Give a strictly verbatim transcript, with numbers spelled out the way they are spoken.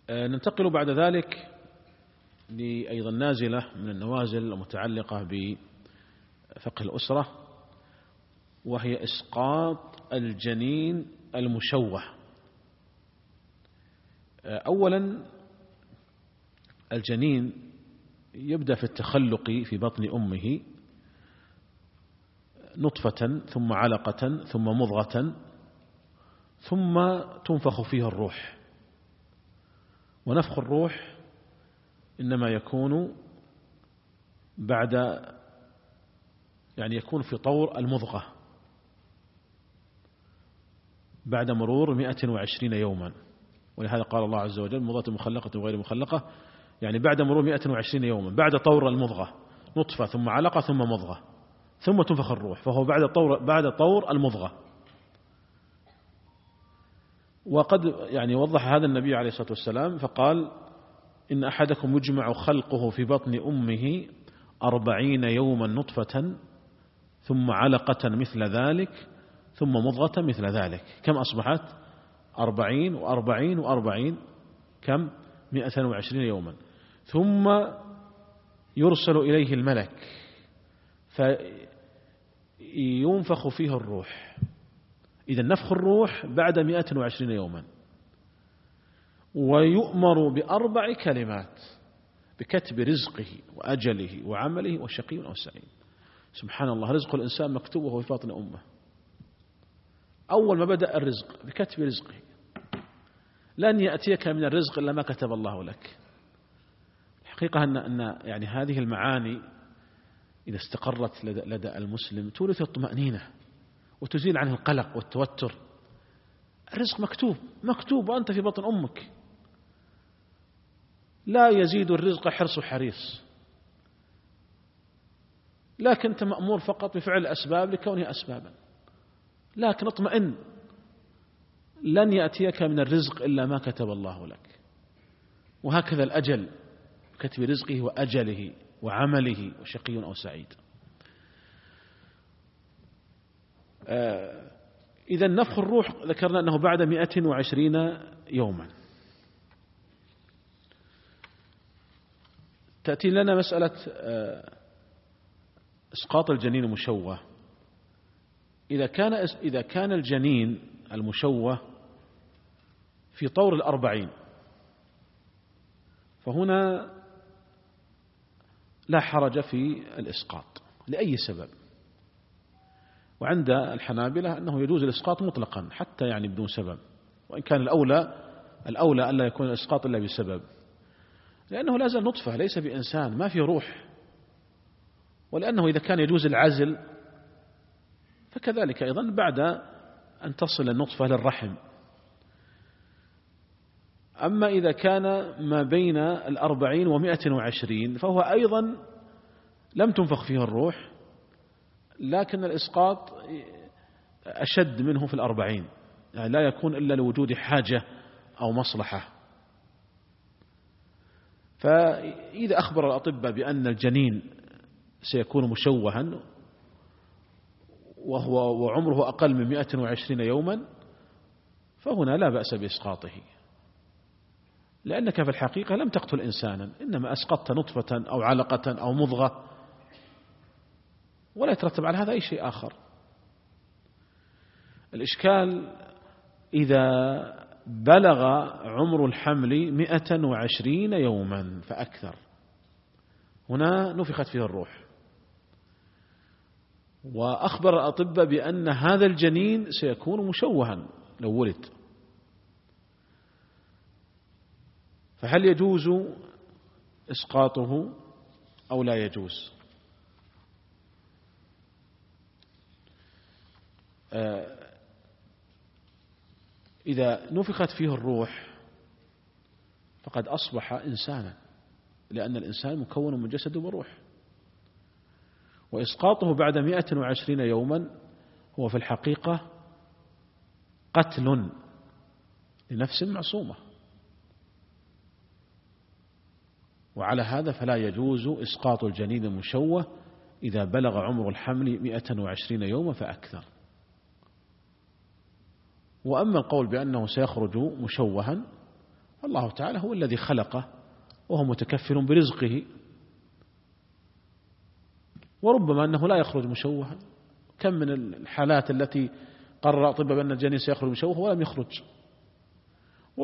ننتقل بعد ذلك لأيضا نازلة من النوازل المتعلقة بفقه الأسرة، وهي إسقاط الجنين المشوه. أولا الجنين يبدأ في التخلق في بطن أمه نطفة ثم علقة ثم مضغة ثم تنفخ فيها الروح. ونفخ الروح إنما يكون بعد يعني يكون في طور المضغة بعد مرور مئة وعشرين يوما، ولهذا قال الله عز وجل مضغة مخلقة وغير مخلقة، يعني بعد مرور مئة وعشرين يوما، بعد طور المضغة نطفة ثم علقة ثم مضغة ثم تنفخ الروح، فهو بعد طور بعد طور المضغة. وقد يعني وضح هذا النبي عليه الصلاة والسلام فقال إن أحدكم يجمع خلقه في بطن أمه أربعين يوما نطفة ثم علقة مثل ذلك ثم مضغة مثل ذلك. كم أصبحت؟ أربعين وأربعين وأربعين، كم؟ مئة وعشرين يوما. ثم يرسل إليه الملك فينفخ فيه الروح. إذا نفخ الروح بعد مئة وعشرين يوما، ويؤمر بأربع كلمات: بكتب رزقه وأجله وعمله وشقي أو سعيد. سبحان الله، رزق الإنسان مكتوب وهو في بطن أمه. أول ما بدأ الرزق بكتب رزقه، لن يأتيك من الرزق إلا ما كتب الله لك. الحقيقة أن أن يعني هذه المعاني إذا استقرت لدى, لدى المسلم تورث الطمأنينة وتزيل عنه القلق والتوتر. الرزق مكتوب مكتوب وأنت في بطن أمك. لا يزيد الرزق حرص حريص، لكن أنت مأمور فقط بفعل الأسباب لكونها أسبابا، لكن اطمئن، لن يأتيك من الرزق إلا ما كتب الله لك. وهكذا الأجل، كتب رزقه وأجله وعمله وشقي أو سعيد. آه إذا نفخ الروح ذكرنا أنه بعد مئة وعشرين يوما. تأتي لنا مسألة آه إسقاط الجنين المشوه. إذا كان إذا كان الجنين المشوه في طور الأربعين، فهنا لا حرج في الإسقاط لأي سبب. وعند الحنابلة أنه يجوز الإسقاط مطلقا حتى يعني بدون سبب، وإن كان الأولى الأولى ألا يكون الإسقاط إلا بسبب، لأنه لا زال نطفة ليس بإنسان ما في روح. ولأنه إذا كان يجوز العزل فكذلك أيضا بعد أن تصل النطفة للرحم. أما إذا كان ما بين الأربعين ومئة وعشرين فهو أيضا لم تنفخ فيه الروح، لكن الإسقاط أشد منه في الأربعين، يعني لا يكون إلا لوجود حاجة أو مصلحة. فإذا أخبر الأطباء بأن الجنين سيكون مشوها وهو وعمره أقل من مئة وعشرين يوما، فهنا لا بأس بإسقاطه، لأنك في الحقيقة لم تقتل إنسانا، إنما أسقطت نطفة أو علقة أو مضغة، ولا يترتب على هذا أي شيء آخر. الإشكال إذا بلغ عمر الحمل مئة وعشرين يوما فأكثر، هنا نفخت فيه الروح. وأخبر الأطباء بأن هذا الجنين سيكون مشوها لو ولد. فهل يجوز إسقاطه أو لا يجوز؟ إذا نفخت فيه الروح فقد أصبح إنسانا، لأن الإنسان مكون من جسد وروح. وإسقاطه بعد مئة وعشرين يوما هو في الحقيقة قتل لنفس معصومة، وعلى هذا فلا يجوز إسقاط الجنين المشوه إذا بلغ عمر الحمل مئة وعشرين يوما فأكثر. وأما القول بأنه سيخرج مشوها الله تعالى هو الذي خلقه وهو متكفل برزقه، وربما أنه لا يخرج مشوها. كم من الحالات التي قرر أطباء بأن الجنين سيخرج مشوه ولم يخرج،